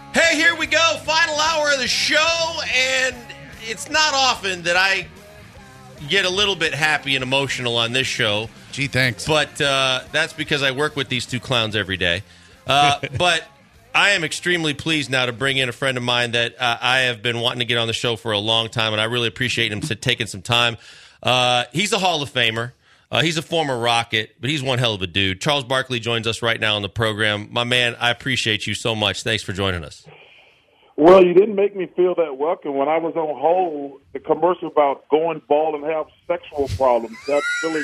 Hey, here we go. Final hour of the show, and it's not often that I get a little bit happy and emotional on this show. Gee, thanks. But that's because I work with these two clowns every day. But I am extremely pleased now to bring in a friend of mine that I have been wanting to get on the show for a long time, and I really appreciate him taking some time. He's a Hall of Famer. He's a former Rocket, but he's one hell of a dude. Charles Barkley joins us right now on the program. My man, I appreciate you so much. Thanks for joining us. Well, you didn't make me feel that welcome. When I was on hold, the commercial about going bald and have sexual problems, that's really,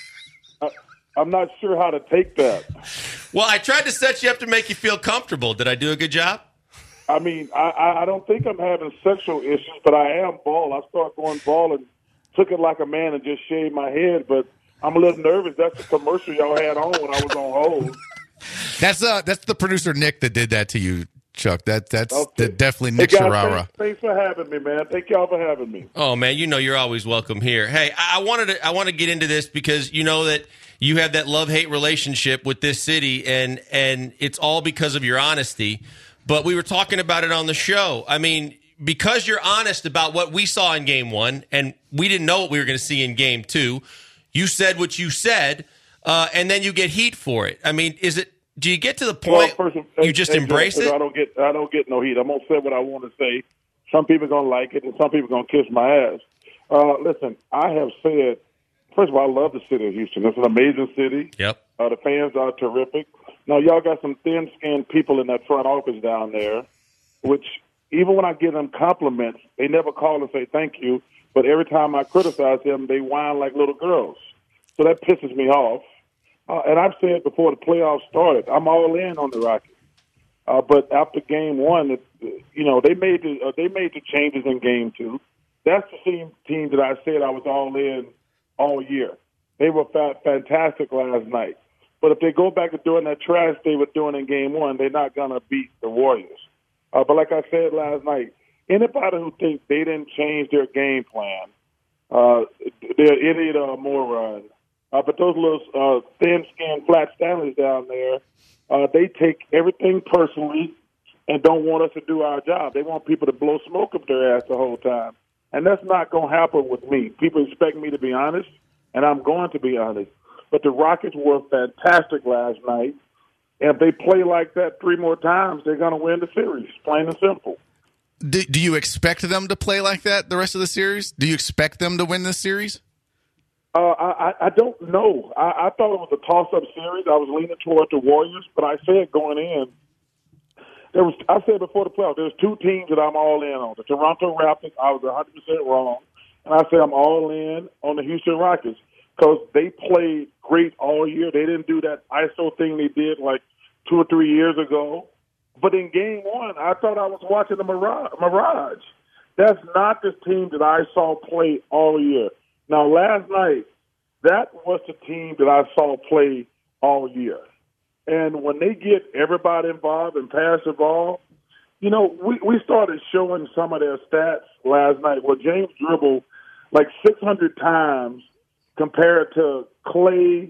I'm not sure how to take that. Well, I tried to set you up to make you feel comfortable. Did I do a good job? I mean, I don't think I'm having sexual issues, but I am bald. I started going bald and took it like a man and just shaved my head, but I'm a little nervous. That's the commercial y'all had on when I was on hold. That's the producer Nick that did that to you, Chuck. That's Okay. definitely Nick Hey guys, Sharara. thanks for having me, man. Thank y'all for having me. Oh man, you know you're always welcome here. Hey, I want to get into this because you know that you have that love-hate relationship with this city, and it's all because of your honesty. But we were talking about it on the show. I mean, because you're honest about what we saw in Game 1, and we didn't know what we were going to see in Game 2. You said what you said, and then you get heat for it. I mean, do you get to the point you just embrace it? I don't get no heat. I'm gonna say what I want to say. Some people are gonna like it, and some people are gonna kiss my ass. Listen, I have said. First of all, I love the city of Houston. It's an amazing city. Yep. The fans are terrific. Now, y'all got some thin-skinned people in that front office down there, which even when I give them compliments, they never call and say thank you. But every time I criticize them, they whine like little girls. So that pisses me off. And I've said before the playoffs started, I'm all in on the Rockets. But after Game 1, they made the changes in Game 2. That's the same team that I said I was all in all year. They were fantastic last night. But if they go back to doing that trash they were doing in Game 1, they're not going to beat the Warriors. But like I said last night, anybody who thinks they didn't change their game plan, they're an idiot or a moron. But those little thin-skinned flat Stanleys down there, they take everything personally and don't want us to do our job. They want people to blow smoke up their ass the whole time. And that's not going to happen with me. People expect me to be honest, and I'm going to be honest. But the Rockets were fantastic last night. And if they play like that 3 more times, they're going to win the series, plain and simple. Do you expect them to play like that the rest of the series? Do you expect them to win this series? I don't know. I thought it was a toss-up series. I was leaning toward the Warriors, but I said going in, I said before the playoffs, there's 2 teams that I'm all in on. The Toronto Raptors, I was 100% wrong. And I said I'm all in on the Houston Rockets because they played great all year. They didn't do that ISO thing they did like 2 or 3 years ago. But in Game 1, I thought I was watching a mirage. That's not the team that I saw play all year. Now, last night, that was the team that I saw play all year. And when they get everybody involved and pass the ball, we started showing some of their stats last night where James dribbled like 600 times compared to Clay,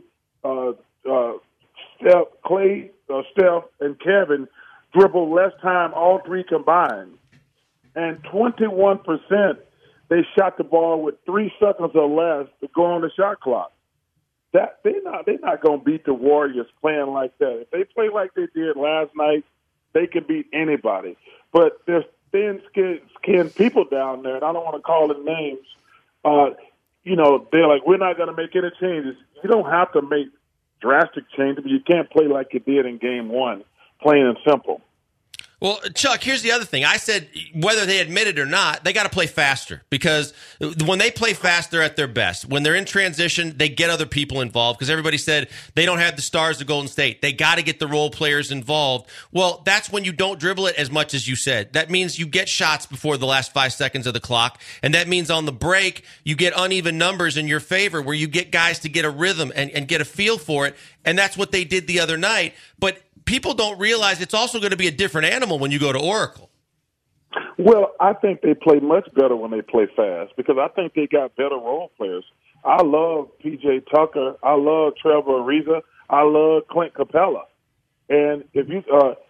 Steph, and Kevin dribbled less time, all 3 combined. And 21%, they shot the ball with 3 seconds or less to go on the shot clock. They're not going to beat the Warriors playing like that. If they play like they did last night, they can beat anybody. But there's thin-skinned people down there, and I don't want to call them names. They're like, we're not going to make any changes. You don't have to make drastic changes, but you can't play like you did in Game 1, plain and simple. Well, Chuck, here's the other thing. I said whether they admit it or not, they got to play faster because when they play fast, they're at their best. When they're in transition, they get other people involved because everybody said they don't have the stars of Golden State. They got to get the role players involved. Well, that's when you don't dribble it as much as you said. That means you get shots before the last 5 seconds of the clock, and that means on the break, you get uneven numbers in your favor where you get guys to get a rhythm and get a feel for it, and that's what they did the other night. But people don't realize it's also going to be a different animal when you go to Oracle. Well, I think they play much better when they play fast because I think they got better role players. I love P.J. Tucker. I love Trevor Ariza. I love Clint Capella. And if you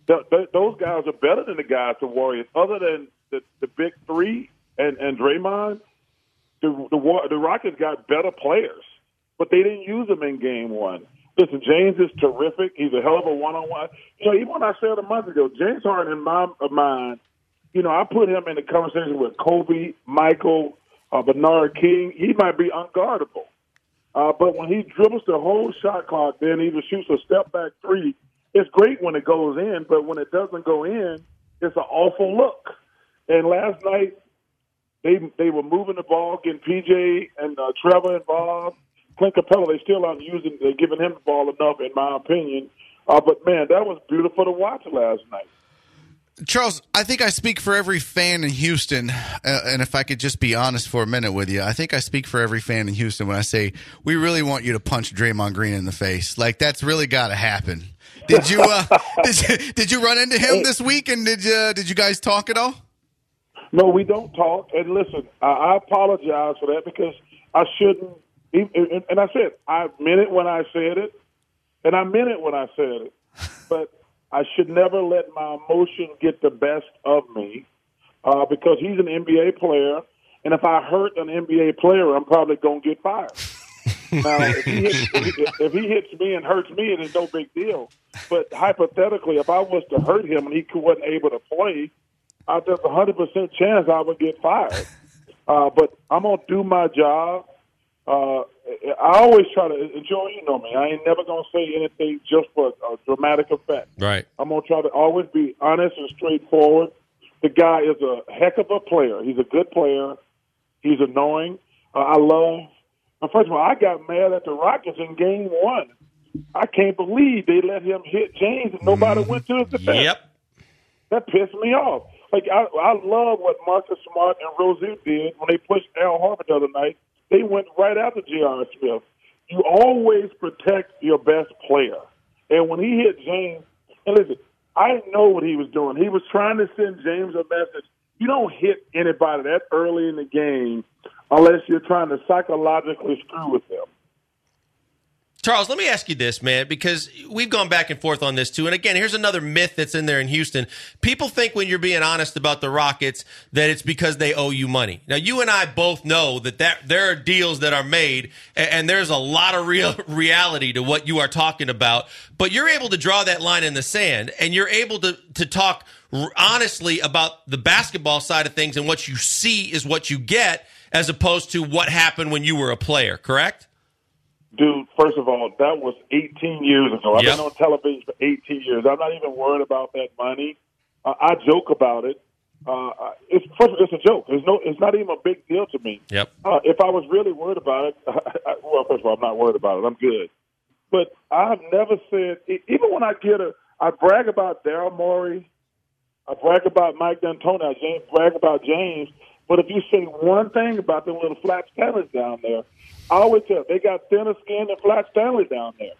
those guys are better than the guys, the Warriors. Other than the big three and Draymond, the Rockets got better players, but they didn't use them in game one. Listen, James is terrific. He's a hell of a one-on-one. Even when I said a month ago, James Harden, in my mind, I put him in the conversation with Kobe, Michael, Bernard King. He might be unguardable. But when he dribbles the whole shot clock, then either shoots a step-back three, it's great when it goes in, but when it doesn't go in, it's an awful look. And last night, they were moving the ball, getting PJ and Trevor involved. Clint Capella, they're giving him the ball enough, in my opinion. But, man, that was beautiful to watch last night. Charles, I think I speak for every fan in Houston, and if I could just be honest for a minute with you, I think I speak for every fan in Houston when I say we really want you to punch Draymond Green in the face. Like, that's really got to happen. Did you did you run into him this week, and did you guys talk at all? No, we don't talk. And listen, I apologize for that because I shouldn't. And I said, I meant it when I said it, and I meant it when I said it. But I should never let my emotion get the best of me because he's an NBA player, and if I hurt an NBA player, I'm probably going to get fired. Now, if he hits me and hurts me, it is no big deal. But hypothetically, if I was to hurt him and he wasn't able to play, there's a 100% chance I would get fired. But I'm going to do my job. I always try to, Joe, you know me, I ain't never going to say anything just for a dramatic effect. Right. I'm going to try to always be honest and straightforward. The guy is a heck of a player. He's a good player. He's annoying. First of all, I got mad at the Rockets in game one. I can't believe they let him hit James and nobody went to his defense. Yep. That pissed me off. Like, I love what Marcus Smart and Rozier did when they pushed Al Horford the other night. They went right after J.R. Smith. You always protect your best player. And when he hit James, and listen, I know what he was doing. He was trying to send James a message. You don't hit anybody that early in the game unless you're trying to psychologically screw with them. Charles, let me ask you this, man, because we've gone back and forth on this too. And again, here's another myth that's in there in Houston. People think when you're being honest about the Rockets that it's because they owe you money. Now, you and I both know that there are deals that are made, and there's a lot of real reality to what you are talking about. But you're able to draw that line in the sand, and you're able to talk honestly about the basketball side of things, and what you see is what you get, as opposed to what happened when you were a player, correct? Dude, first of all, that was 18 years ago. I've Yep. been on television for 18 years. I'm not even worried about that money. I joke about it. It's a joke. It's not even a big deal to me. Yep. If I was really worried about it, well, first of all, I'm not worried about it. I'm good. But I've never said, even when I brag about Daryl Morey, I brag about Mike D'Antoni, I brag about James. But if you say one thing about them little flat Stanleys down there, I always tell they got thinner skin than flat Stanley down there.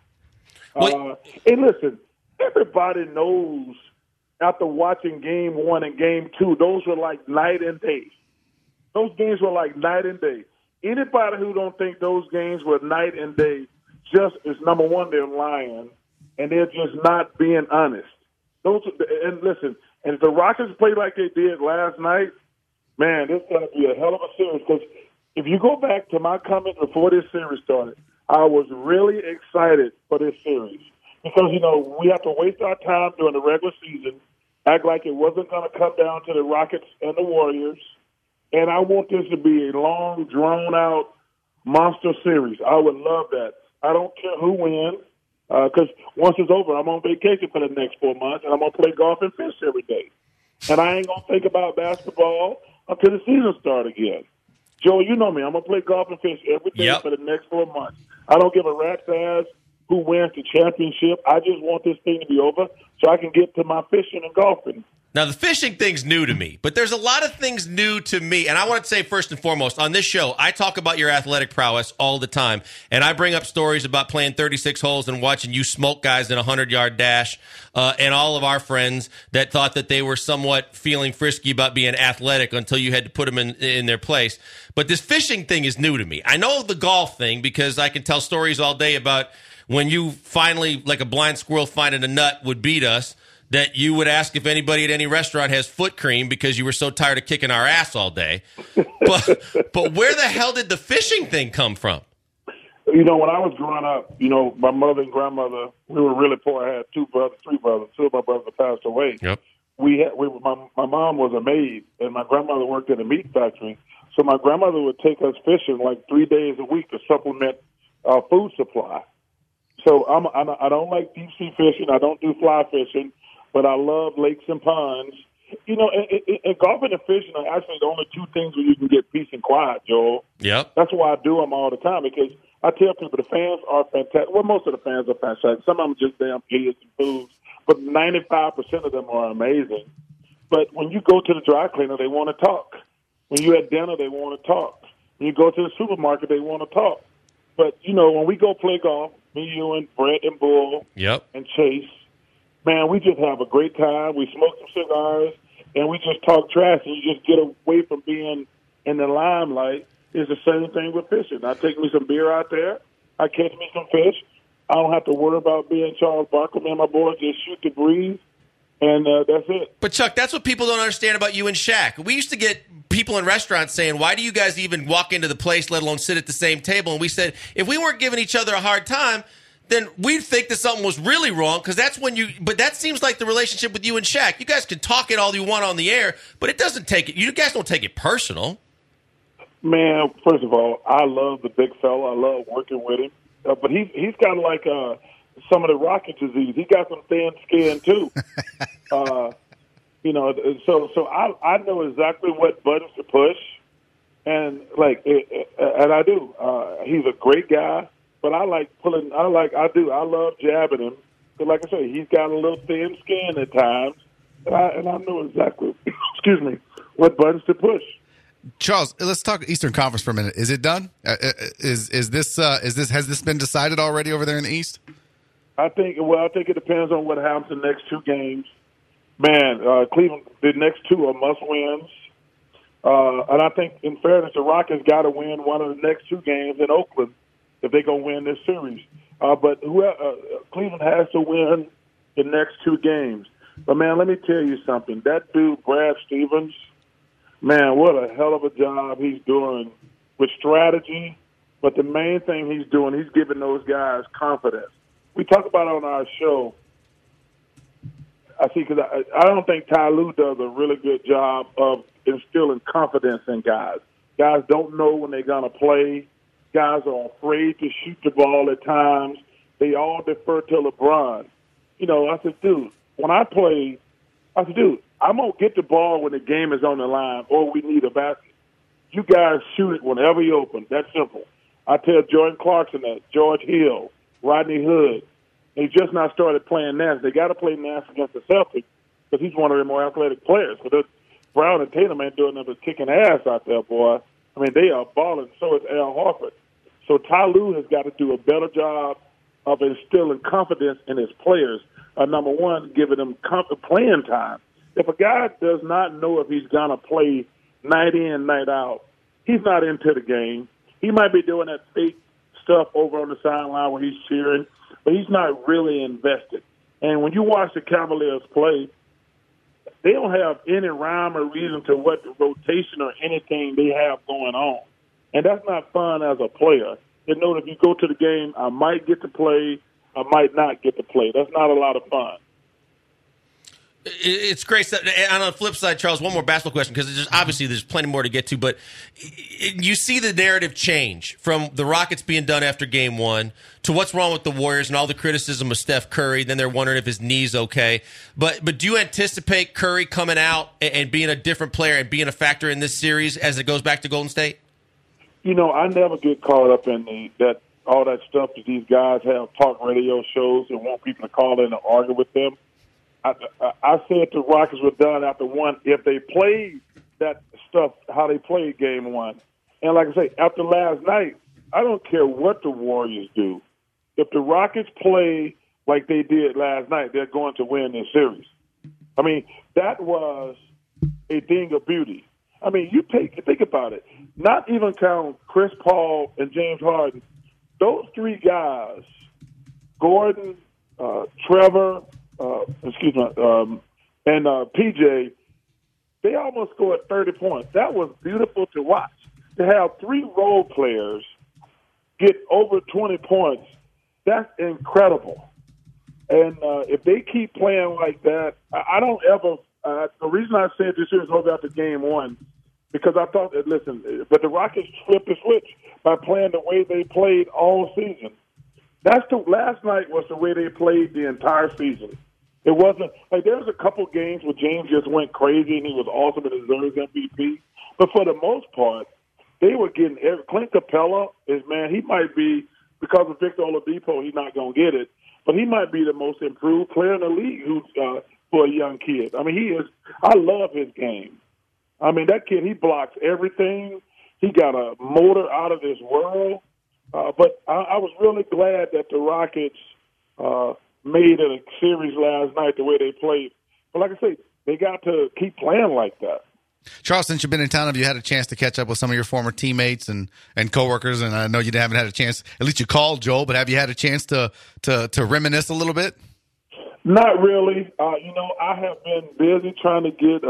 And listen, everybody knows after watching game one and game two, those were like night and day. Those games were like night and day. Anybody who don't think those games were night and day just is, number one, they're lying, and they're just not being honest. And listen, and if the Rockets play like they did last night, man, this is going to be a hell of a series. Because if you go back to my comment before this series started, I was really excited for this series. Because, we have to waste our time during the regular season, act like it wasn't going to come down to the Rockets and the Warriors. And I want this to be a long, drawn-out monster series. I would love that. I don't care who wins, because once it's over, I'm on vacation for the next 4 months, and I'm going to play golf and fish every day. And I ain't going to think about basketball until the season starts again. Joe, you know me. I'm going to play golf and fish every day for the next 4 months. I don't give a rat's ass who wins the championship. I just want this thing to be over so I can get to my fishing and golfing. Now, the fishing thing's new to me, but there's a lot of things new to me. And I want to say, first and foremost, on this show, I talk about your athletic prowess all the time. And I bring up stories about playing 36 holes and watching you smoke guys in a 100-yard dash. And all of our friends that thought that they were somewhat feeling frisky about being athletic until you had to put them in their place. But this fishing thing is new to me. I know the golf thing because I can tell stories all day about when you finally, like a blind squirrel finding a nut, would beat us. that you would ask if anybody at any restaurant has foot cream because you were so tired of kicking our ass all day. But where the hell did the fishing thing come from? You know, when I was growing up, you know, my mother and grandmother, we were really poor. I had three brothers. Two of my brothers passed away. Yep. My mom was a maid, and my grandmother worked in a meat factory. So my grandmother would take us fishing like 3 days a week to supplement our food supply. So I don't like deep sea fishing. I don't do fly fishing, but I love lakes and ponds. You know, and golfing and fishing are actually the only two things where you can get peace and quiet, Joel. Yep. That's why I do them all the time, because I tell people the fans are fantastic. Well, most of the fans are fantastic. Some of them just damn idiots and fools, but 95% of them are amazing. But when you go to the dry cleaner, they want to talk. When you're at dinner, they want to talk. When you go to the supermarket, they want to talk. But, you know, when we go play golf, me, you, and Brett and Bull and Chase, man, we just have a great time. We smoke some cigars, and we just talk trash, and you just get away from being in the limelight. It's the same thing with fishing. I take me some beer out there. I catch me some fish. I don't have to worry about being Charles Barkley. Me and my boys just shoot the breeze, and that's it. But, Chuck, that's what people don't understand about you and Shaq. We used to get people in restaurants saying, why do you guys even walk into the place, let alone sit at the same table? And we said, if we weren't giving each other a hard time, then we'd think that something was really wrong, because that's when you – but that seems like the relationship with you and Shaq. You guys can talk it all you want on the air, but it doesn't take it – you guys don't take it personal. Man, first of all, I love the big fella. I love working with him. But he's kind of like some of the Rocket disease. He got some thin skin, too. You know, so I know exactly what buttons to push, and and I do. He's a great guy, but I like pulling. I love jabbing him. But like I say, he's got a little thin skin at times, and I know exactly. Excuse me, what buttons to push. Charles, let's talk Eastern Conference for a minute. Is it done? Has this been decided already over there in the East? I think it depends on what happens in the next two games. Man, Cleveland, the next two are must-wins. And I think, in fairness, the Rockets got to win one of the next two games in Oakland if they're going to win this series. But Cleveland has to win the next two games. But, man, let me tell you something. That dude, Brad Stevens, man, what a hell of a job he's doing with strategy. But the main thing he's doing, he's giving those guys confidence. We talk about it on our show. Because I don't think Ty Lue does a really good job of instilling confidence in guys. Guys don't know when they're going to play. Guys are afraid to shoot the ball at times. They all defer to LeBron. You know, I said, dude, when I play, I'm going to get the ball when the game is on the line or we need a basket. You guys shoot it whenever you open. That's simple. I tell Jordan Clarkson that, George Hill, Rodney Hood. They just not started playing Nash. They got to play Nash against the Celtics because he's one of their more athletic players. But Brown and Tatum ain't doing nothing but kicking ass out there, boy. I mean, they are balling. So is Al Horford. So Ty Lue has got to do a better job of instilling confidence in his players. Number one, giving them playing time. If a guy does not know if he's going to play night in, night out, he's not into the game. He might be doing that fake stuff over on the sideline where he's cheering, but he's not really invested. And when you watch the Cavaliers play, they don't have any rhyme or reason to what the rotation or anything they have going on. And that's not fun as a player. You know, if you go to the game, I might get to play, I might not get to play. That's not a lot of fun. It's great stuff. And on the flip side, Charles, one more basketball question, because obviously there's plenty more to get to, but you see the narrative change from the Rockets being done after game one to what's wrong with the Warriors and all the criticism of Steph Curry. Then they're wondering if his knee's okay. But do you anticipate Curry coming out and being a different player and being a factor in this series as it goes back to Golden State? You know, I never get caught up in all that stuff that these guys have talk radio shows and want people to call in and argue with them. I said the Rockets were done after one if they played that stuff how they played game one. And like I say, after last night, I don't care what the Warriors do. If the Rockets play like they did last night, they're going to win this series. I mean, that was a thing of beauty. I mean, think about it. Not even count Chris Paul and James Harden. Those three guys, Gordon, Trevor, and PJ, they almost scored 30 points. That was beautiful to watch. To have 3 role players get over 20 points, that's incredible. And if they keep playing like that, I don't ever the reason I said this year is hold out to game 1, because I thought that, listen, but the Rockets flipped the switch by playing the way they played all season. Last night was the way they played the entire season. It wasn't like there was a couple games where James just went crazy and he was awesome and deserves MVP. But for the most part, they were getting Clint Capella is, man, he might be, because of Victor Oladipo, he's not going to get it, but he might be the most improved player in the league for a young kid. I mean, he is. I love his game. I mean, that kid, he blocks everything. He got a motor out of this world. But I was really glad that the Rockets made it a series last night the way they played. But like I say, they got to keep playing like that. Charles, since you've been in town, have you had a chance to catch up with some of your former teammates and coworkers? And I know you haven't had a chance. At least you called Joel, but have you had a chance to reminisce a little bit? Not really. I have been busy trying to get.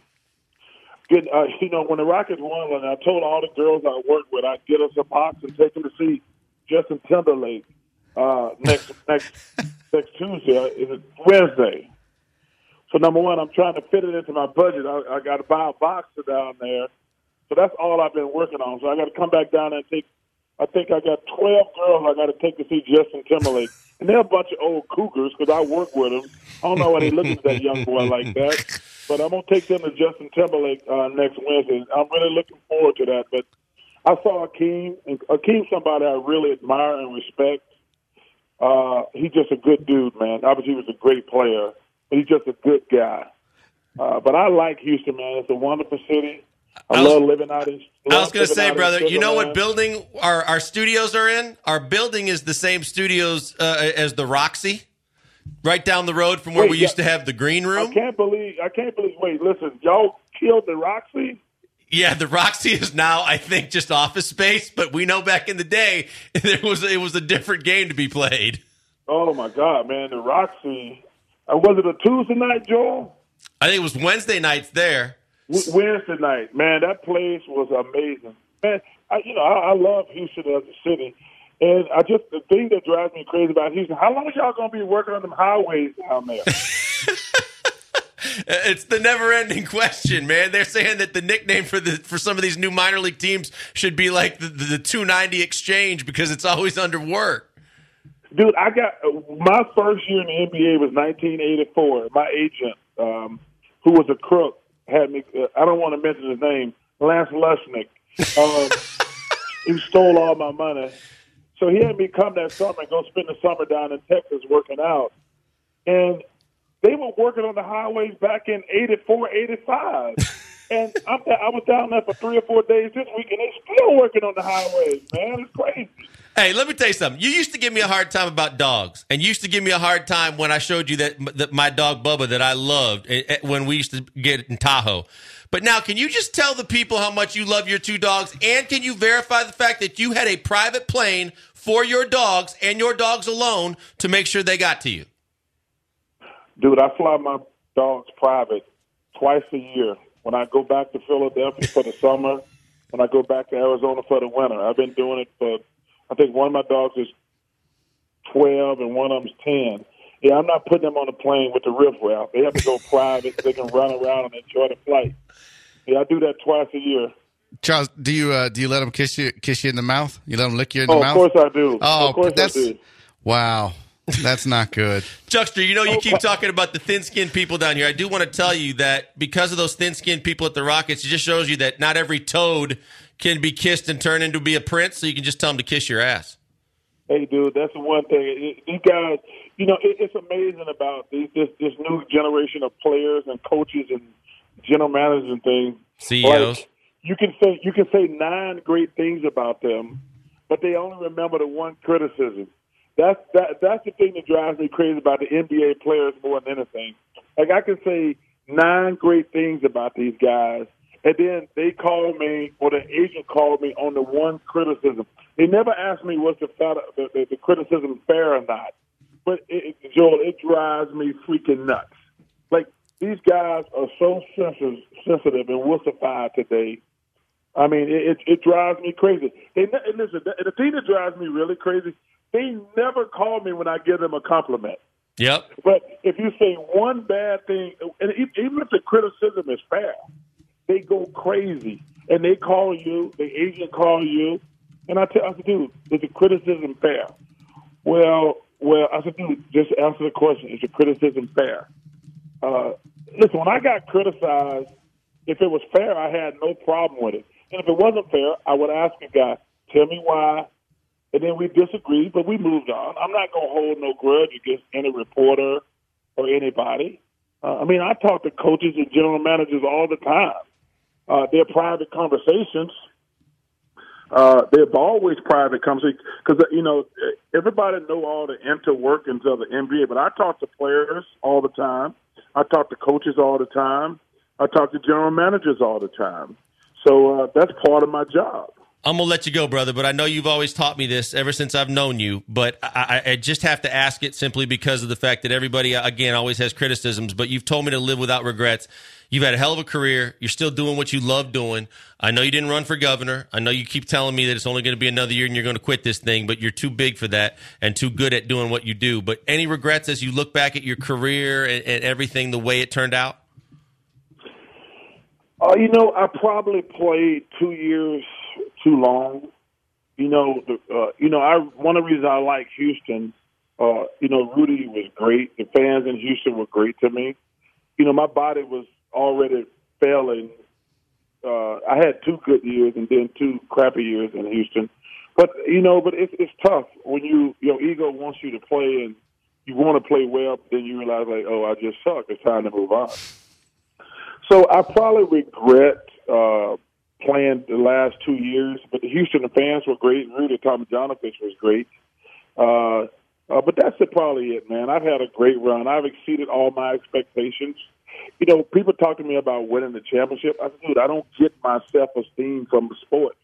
When the Rockets won, and I told all the girls I work with, I'd get us a box and take them to see Justin Timberlake next Tuesday. Is it Wednesday? So number one, I'm trying to fit it into my budget. I got to buy a box down there. So that's all I've been working on. So I got to come back down and take. I think I got 12 girls I got to take to see Justin Timberlake. And they're a bunch of old cougars because I work with them. I don't know why they looking at that young boy like that. But I'm going to take them to Justin Timberlake next Wednesday. I'm really looking forward to that. But I saw Akeem. And Akeem's somebody I really admire and respect. He's just a good dude, man. Obviously, he was a great player. But he's just a good guy. But I like Houston, man. It's a wonderful city. I love living out in. I was going to say, brother, you know what building our studios are in? Our building is the same studios as the Roxy, right down the road from where we used to have the green room. I can't believe. Wait, listen, y'all killed the Roxy? Yeah, the Roxy is now, I think, just office space. But we know back in the day, it was a different game to be played. Oh my God, man, the Roxy. Was it a Tuesday night, Joel? I think it was Wednesday nights there. Wednesday night, man, that place was amazing. Man, I love Houston as a city, and the thing that drives me crazy about Houston, how long are y'all gonna be working on them highways down there? It's the never-ending question, man. They're saying that the nickname for some of these new minor league teams should be like the 290 exchange because it's always under work. Dude, I got my first year in the NBA was 1984. My agent, who was a crook, had me. I don't want to mention his name. Lance Lushnick. He stole all my money, so he had me come that summer and go spend the summer down in Texas working out. And they were working on the highways back in 84, 85. And I was down there for 3 or 4 days this week, and they still working on the highways, man. It's crazy. Hey, let me tell you something. You used to give me a hard time about dogs, and you used to give me a hard time when I showed you that my dog Bubba that I loved when we used to get in Tahoe. But now, can you just tell the people how much you love your 2 dogs, and can you verify the fact that you had a private plane for your dogs and your dogs alone to make sure they got to you? Dude, I fly my dogs private twice a year. When I go back to Philadelphia for the summer, when I go back to Arizona for the winter. I've been doing it for, I think one of my dogs is 12 and one of them's 10. Yeah, I'm not putting them on a plane with the riffraff. They have to go private. They can run around and enjoy the flight. Yeah, I do that twice a year. Charles, do you let them kiss you in the mouth? You let them lick you in the mouth? Of course I do. Oh, of course I do. Wow. That's not good. Chuckster, you keep talking about the thin-skinned people down here. I do want to tell you that because of those thin-skinned people at the Rockets, it just shows you that not every toad can be kissed and turn into be a prince, so you can just tell them to kiss your ass. Hey, dude, that's the one thing. These guys, it's amazing about this new generation of players and coaches and general managers and things. CEOs. Like, you can say 9 great things about them, but they only remember the one criticism. That's the thing that drives me crazy about the NBA players more than anything. Like, I can say 9 great things about these guys, and then they call me, or the agent called me on the one criticism. They never asked me was the criticism fair or not. but Joel, it drives me freaking nuts. Like, these guys are so sensitive and wussified today. I mean, it drives me crazy. And listen, the thing that drives me really crazy, they never call me when I give them a compliment. Yep. But if you say one bad thing, and even if the criticism is fair, they go crazy. And they call you, the agent call you, and I said, dude, is the criticism fair? Well, I said, dude, just answer the question. Is the criticism fair? Listen, when I got criticized, if it was fair, I had no problem with it. And if it wasn't fair, I would ask a guy, tell me why. And then we disagreed, but we moved on. I'm not going to hold no grudge against any reporter or anybody. I mean, I talk to coaches and general managers all the time. They're private conversations. They're always private conversations because, everybody know all the interworkings of the NBA, but I talk to players all the time. I talk to coaches all the time. I talk to general managers all the time. So that's part of my job. I'm going to let you go, brother, but I know you've always taught me this ever since I've known you, but I just have to ask it simply because of the fact that everybody, again, always has criticisms, but you've told me to live without regrets. You've had a hell of a career. You're still doing what you love doing. I know you didn't run for governor. I know you keep telling me that it's only going to be another year and you're going to quit this thing, but you're too big for that and too good at doing what you do. But any regrets as you look back at your career and everything, the way it turned out? I probably played 2 years too long. One of the reasons I like Houston, Rudy was great. The fans in Houston were great to me. My body was already failing. I had 2 good years and then 2 crappy years in Houston. But it's tough when your ego wants you to play and you want to play well, but then you realize, like, oh, I just suck. It's time to move on. So I probably regret playing the last 2 years, but the Houston fans were great. Rudy Tomjanovich was great. But that's probably it, man. I've had a great run. I've exceeded all my expectations. People talk to me about winning the championship. I said, dude, I don't get my self-esteem from the sports.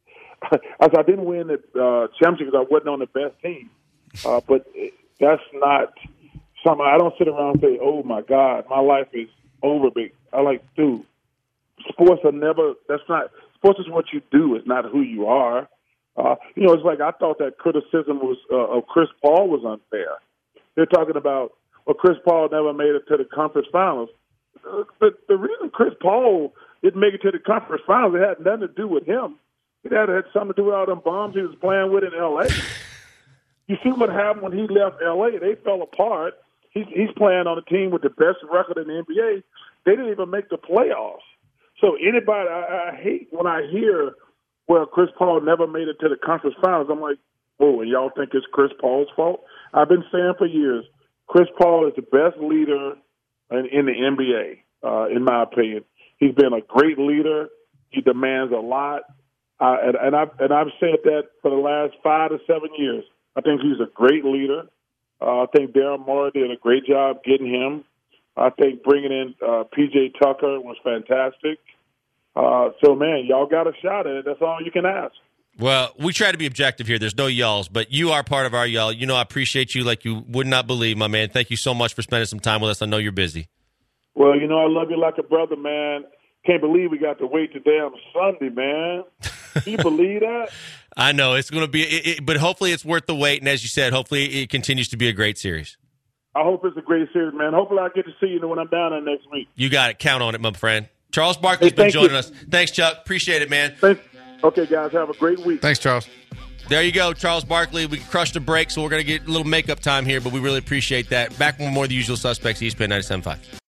I didn't win the championship because I wasn't on the best team. But that's not something. I don't sit around and say, oh, my God, my life is over. I like, dude, sports is what you do. It's not who you are. It's like I thought that criticism of Chris Paul was unfair. They're talking about, Chris Paul never made it to the conference finals. But the reason Chris Paul didn't make it to the conference finals, it had nothing to do with him. It had something to do with all them bombs he was playing with in L.A. You see what happened when he left L.A.? They fell apart. He's playing on a team with the best record in the NBA. They didn't even make the playoffs. So anybody, I hate when I hear, well, Chris Paul never made it to the conference finals. I'm like, whoa, and y'all think it's Chris Paul's fault? I've been saying for years, Chris Paul is the best leader in the NBA, in my opinion. He's been a great leader. He demands a lot. And I've said that for the last 5 to 7 years. I think he's a great leader. I think Daryl Morey did a great job getting him. I think bringing in P.J. Tucker was fantastic. So, man, y'all got a shot at it. That's all you can ask. Well, we try to be objective here. There's no y'alls, but you are part of our y'all. I appreciate you like you would not believe, my man. Thank you so much for spending some time with us. I know you're busy. Well, I love you like a brother, man. Can't believe we got to wait till damn Sunday, man. Can you believe that? I know. It's going to be but hopefully it's worth the wait. And as you said, hopefully it continues to be a great series. I hope it's a great series, man. Hopefully I get to see you when I'm down there next week. You got it. Count on it, my friend. Charles Barkley's been joining us. Thanks, Chuck. Appreciate it, man. Thanks. Okay, guys. Have a great week. Thanks, Charles. There you go, Charles Barkley. We crushed a break, so we're going to get a little makeup time here, but we really appreciate that. Back with more of the usual suspects, ESPN 97.5.